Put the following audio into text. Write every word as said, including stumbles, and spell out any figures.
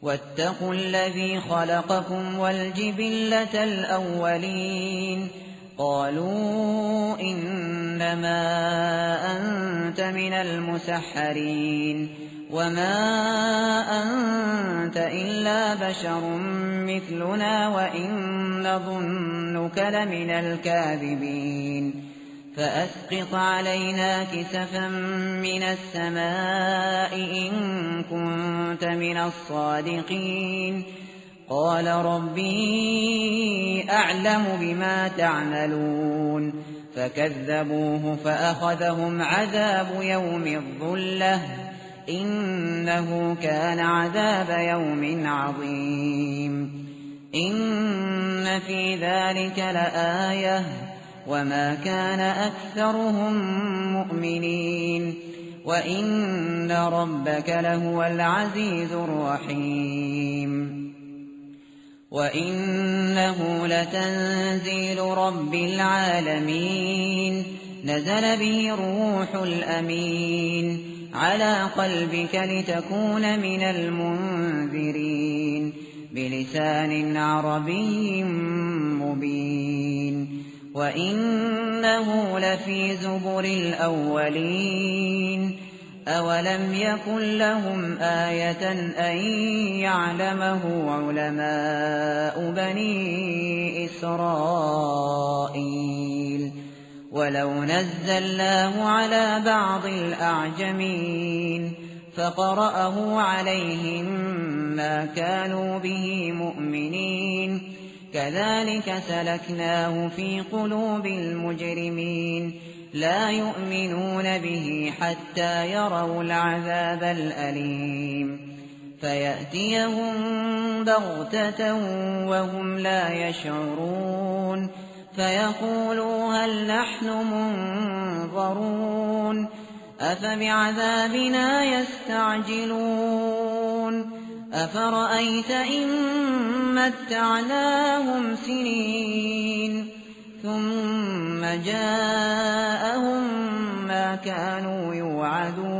واتقوا الذي خلقكم والجبلة الأولين قالوا إنما أنت من المسحرين وما أنت إلا بشر مثلنا وإن نظنك لمن الكاذبين فأسقط علينا كسفا من السماء إن كنت من الصادقين قال ربي أعلم بما تعملون فكذبوه فأخذهم عذاب يوم الظلة إنه كان عذاب يوم عظيم إن في ذلك لآية وما كان أكثرهم مؤمنين وإن ربك لهو العزيز الرحيم وإنه لتنزيل رب العالمين نزل به الروح الأمين على قلبك لتكون من المنذرين بلسان عربي مبين وإنه لفي زبر الأولين أولم يكن لهم آية أن يعلمه علماء بني إسرائيل ولو نزلناه على بعض الأعجمين فقرأه عليهم ما كانوا به مؤمنين كذلك سلكناه في قلوب المجرمين لا يؤمنون به حتى يروا العذاب الأليم فيأتيهم بغتة وهم لا يشعرون فيقولوا هل نحن منظرون أفبعذابنا يستعجلون أفرأيت إن متعناهم سنين ثم جاءهم ما كانوا يوعدون